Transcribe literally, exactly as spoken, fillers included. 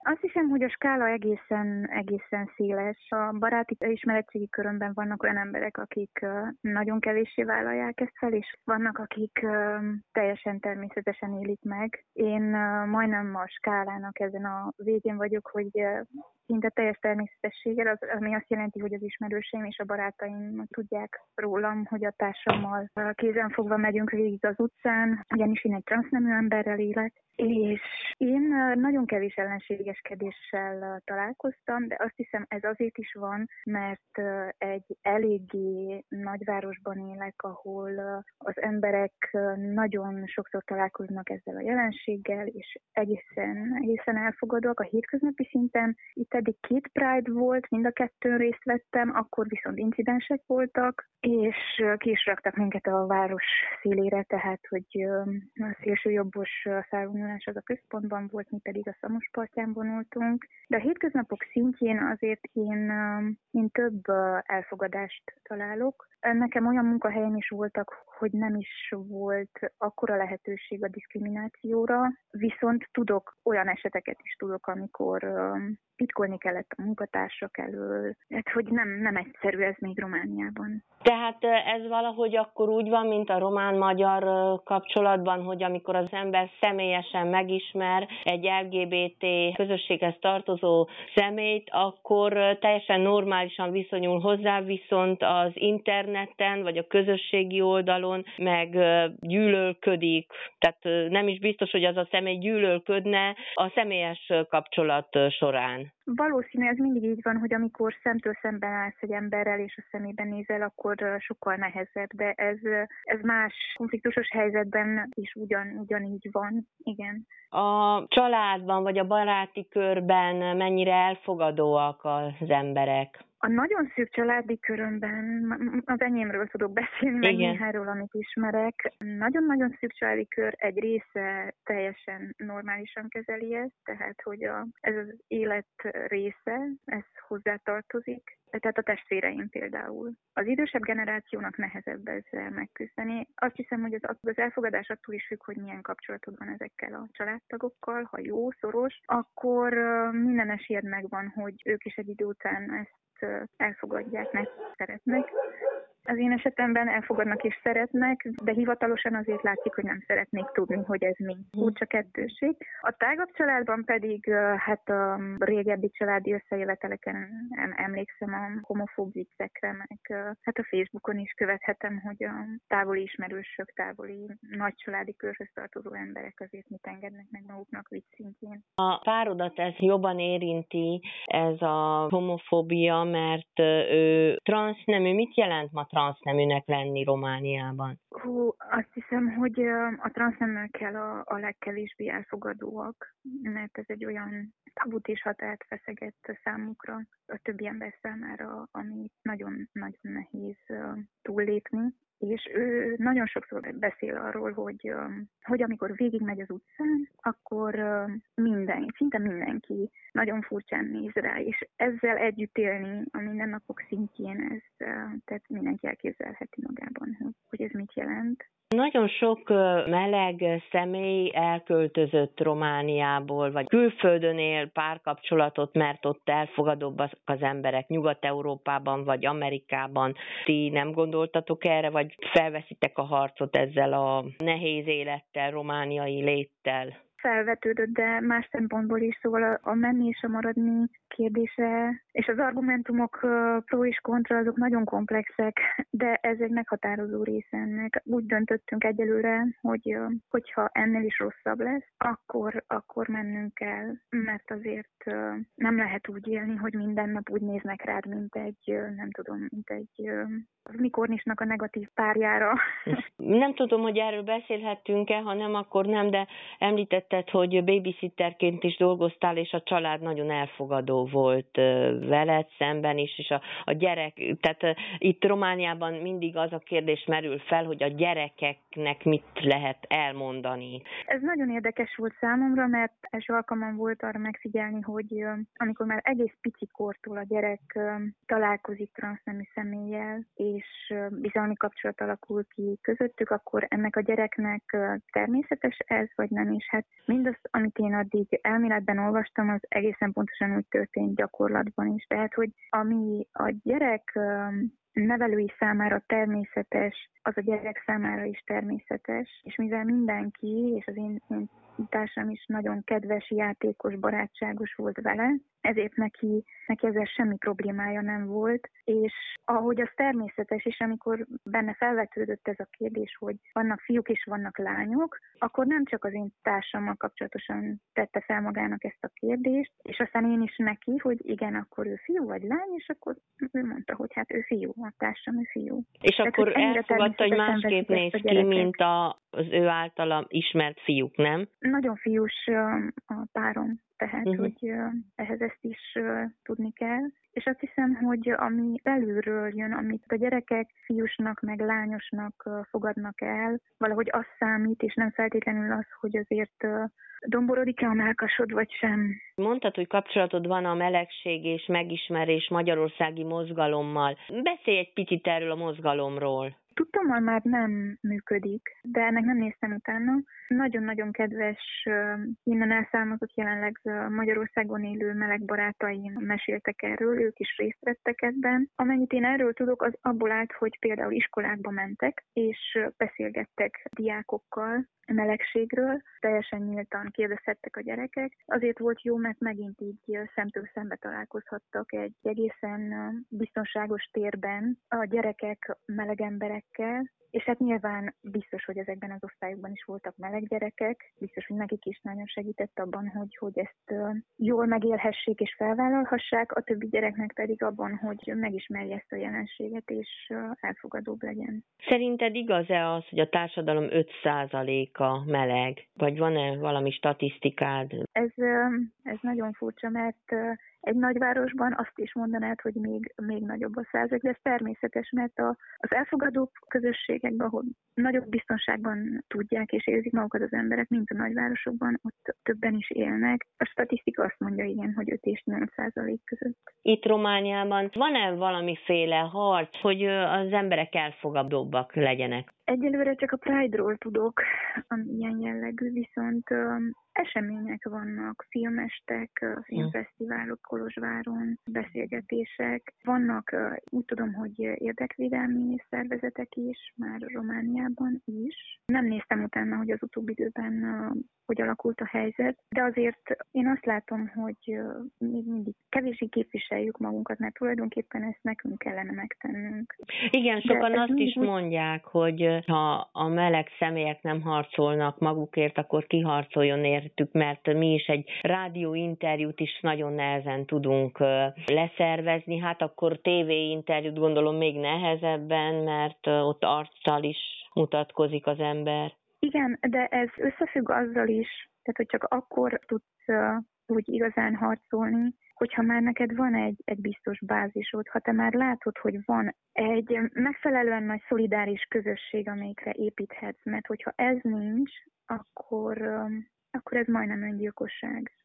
Azt hiszem, hogy a skála egészen, egészen széles. A baráti ismeretségi körömben vannak olyan emberek, akik nagyon kevéssé vállalják ezt fel, és vannak, akik teljesen természetesen élik meg. Én majdnem a skálának ezen a végén vagyok, hogy szinte teljes természetességgel, az, ami azt jelenti, hogy az ismerőseim és a barátaim tudják rólam, hogy a társammal kézenfogva megyünk végig az utcán, ugyanis én egy transznemű emberrel élek, és én nagyon kevés ellenségeskedéssel találkoztam, de azt hiszem ez azért is van, mert egy eléggé nagyvárosban élek, ahol az emberek nagyon sokszor találkoznak ezzel a jelenséggel, és egészen, egészen elfogadóak a hétköznapi szinten. Itt eddig két Pride volt, mind a kettőn részt vettem, akkor viszont incidensek voltak, és ki is raktak minket a város szélére, tehát hogy a szélsőjobbos felvonulás az a központban volt, mi pedig a Szamos partján vonultunk. De a hétköznapok szintjén azért én, én több elfogadást találok. Nekem olyan munkahelyen is voltak, hogy nem is volt akkora lehetőség a diszkriminációra, viszont tudok, olyan eseteket is tudok, amikor titkolni kellett a munkatársak elől, hát hogy nem, nem egyszerű ez még Romániában. Tehát ez valahogy akkor úgy van, mint a román-magyar kapcsolatban, hogy amikor az ember személyesen megismer egy el gé bé té közösséghez tartozó személyt, akkor teljesen normálisan viszonyul hozzá, viszont az interneten vagy a közösségi oldalon meg gyűlölködik. Tehát nem is biztos, hogy az a személy gyűlölködne a személyes kapcsolat során. Valószínű, ez mindig így van, hogy amikor szemtől szemben állsz egy emberrel, és a szemében nézel, akkor sokkal nehezebb, de ez, ez más konfliktusos helyzetben is ugyan, ugyanígy van, igen. A családban vagy a baráti körben mennyire elfogadóak az emberek? A nagyon szűk családi körömben, az enyémről tudok beszélni, meg néháról, amit ismerek. Nagyon-nagyon szűk családi kör egy része teljesen normálisan kezeli ezt, tehát hogy a, ez az élet része, ez hozzátartozik. Tehát a testvéreim például. Az idősebb generációnak nehezebb ezzel megküzdeni. Azt hiszem, hogy az, az elfogadás attól is függ, hogy milyen kapcsolatod van ezekkel a családtagokkal. Ha jó, szoros, akkor minden esélyed megvan, hogy ők is egy idő után ezt elfogadják, meg szeretnek. Az én esetemben elfogadnak és szeretnek, de hivatalosan azért látszik, hogy nem szeretnék tudni, hogy ez mi. Furcsa kettőség. A tágabb családban pedig hát a régebbi családi összejöveteleken emlékszem a homofób viccekre, meg hát a Facebookon is követhetem, hogy a távoli ismerősök, távoli nagy családi körhöz tartozó emberek azért mit engednek meg maguknak vicc szintjén. A párodat ez jobban érinti, ez a homofóbia, mert ő transznemű. Mit jelent ma transzneműnek lenni Romániában? Hú, azt hiszem, hogy a transzneműekkel a, a legkevésbé elfogadóak, mert ez egy olyan tabut és határt feszegett számukra a többi ember számára, ami nagyon-nagyon nehéz túllépni. És ő nagyon sokszor beszél arról, hogy, hogy amikor végigmegy az utcán, akkor minden, szinte mindenki nagyon furcsán néz rá, és ezzel együtt élni a mindennapok szintjén, ez, tehát mindenki elképzelheti magában, hogy, hogy ez mit jelent. Nagyon sok meleg személy elköltözött Romániából, vagy külföldön él párkapcsolatot, mert ott elfogadóbbak az emberek Nyugat-Európában, vagy Amerikában. Ti nem gondoltatok erre, vagy felveszitek a harcot ezzel a nehéz élettel, romániai léttel? Felvetődött, de más szempontból is, szóval a, a menni és a maradni kérdése, és az argumentumok pro és kontra azok nagyon komplexek, de ez egy meghatározó része ennek. Úgy döntöttünk egyelőre, hogy hogyha ennél is rosszabb lesz, akkor, akkor mennünk kell, mert azért nem lehet úgy élni, hogy minden nap úgy néznek rád, mint egy, nem tudom, mint egy mikornisnak a negatív párjára. Nem tudom, hogy erről beszélhettünk-e, ha nem, akkor nem, de említetted, hogy babysitterként is dolgoztál, és a család nagyon elfogadó volt veled szemben is, és a, a gyerek, tehát itt Romániában mindig az a kérdés merül fel, hogy a gyerekeknek mit lehet elmondani. Ez nagyon érdekes volt számomra, mert első alkalmam volt arra megfigyelni, hogy amikor már egész pici kortól a gyerek találkozik transznemű személlyel, és bizalmi kapcsolat alakul ki közöttük, akkor ennek a gyereknek természetes ez, vagy nem is. Hát Mindazt, amit én addig elméletben olvastam, az egészen pontosan úgy történt gyakorlatban is. Tehát, hogy ami a gyerek nevelői számára természetes, az a gyerek számára is természetes, és mivel mindenki, és az én, én társam is nagyon kedves, játékos, barátságos volt vele, ezért neki, neki ezzel semmi problémája nem volt, és ahogy az természetes, és amikor benne felvetődött ez a kérdés, hogy vannak fiúk és vannak lányok, akkor nem csak az én társammal kapcsolatosan tette fel magának ezt a kérdést, és aztán én is neki, hogy igen, akkor ő fiú vagy lány, és akkor ő mondta, hogy hát ő fiú, a társam ő fiú. És Tehát, akkor elfogadta, hogy másképp néz ki, mint a, az ő általa ismert fiúk, nem? Nagyon fiús a párom, tehát, uh-huh. hogy ehhez ezt is tudni kell. És azt hiszem, hogy ami belülről jön, amit a gyerekek fiúsnak meg lányosnak fogadnak el, valahogy az számít, és nem feltétlenül az, hogy azért domborodik-e a mellkasod, vagy sem. Mondtad, hogy kapcsolatod van a melegség és megismerés magyarországi mozgalommal. Beszélj egy picit erről a mozgalomról. Tudtommal már nem működik, de ennek nem néztem utána. Nagyon-nagyon kedves, innen elszármazott jelenleg Magyarországon élő meleg barátaim meséltek erről, ők is részt vettek ebben. Amennyit én erről tudok, az abból állt, hogy például iskolákba mentek, és beszélgettek diákokkal melegségről, teljesen nyíltan kérdezhettek a gyerekek. Azért volt jó, mert megint így szemtől szembe találkozhattak egy egészen biztonságos térben a gyerekek meleg emberekkel, és hát nyilván biztos, hogy ezekben az osztályokban is voltak meleg gyerekek, biztos, hogy nekik is nagyon segített abban, hogy, hogy ezt jól megélhessék és felvállalhassák, a többi gyereknek pedig abban, hogy megismerje ezt a jelenséget és elfogadóbb legyen. Szerinted igaz-e az, hogy a társadalom öt százaléka meleg? Vagy van-e valami statisztikád? Ez, ez nagyon furcsa, mert egy nagyvárosban azt is mondanád, hogy még, még nagyobb a százalék, de ez természetes, mert a, az elfogadó közösségekben, ahol nagyobb biztonságban tudják és érzik magukat az emberek, mint a nagyvárosokban, ott többen is élnek. A statisztika azt mondja, igen, hogy öt és nyolc százalék között. Itt Romániában van-e valamiféle harc, hogy az emberek elfogadóbbak legyenek? Egyelőre csak a Pride-ról tudok, ami ilyen jellegű, viszont um, események vannak, filmestek, filmfesztiválok Kolozsváron, beszélgetések. Vannak, uh, úgy tudom, hogy érdekvédelmi szervezetek is, már Romániában is. Nem néztem utána, hogy az utóbbi időben uh, hogy alakult a helyzet, de azért én azt látom, hogy uh, még mindig kevéssé képviseljük magunkat, mert tulajdonképpen ezt nekünk kellene megtennünk. Igen, sokan azt is mondják, hogy ha a meleg személyek nem harcolnak magukért, akkor kiharcoljon értük, mert mi is egy rádióinterjút is nagyon nehezen tudunk leszervezni, hát akkor tévéinterjút gondolom még nehezebben, mert ott arccal is mutatkozik az ember. Igen, de ez összefügg azzal is, tehát hogy csak akkor tudsz úgy igazán harcolni, hogyha már neked van egy, egy biztos bázisod, ha te már látod, hogy van egy megfelelően nagy szolidáris közösség, amelyikre építhetsz, mert hogyha ez nincs, akkor, akkor ez majdnem öngyilkosság.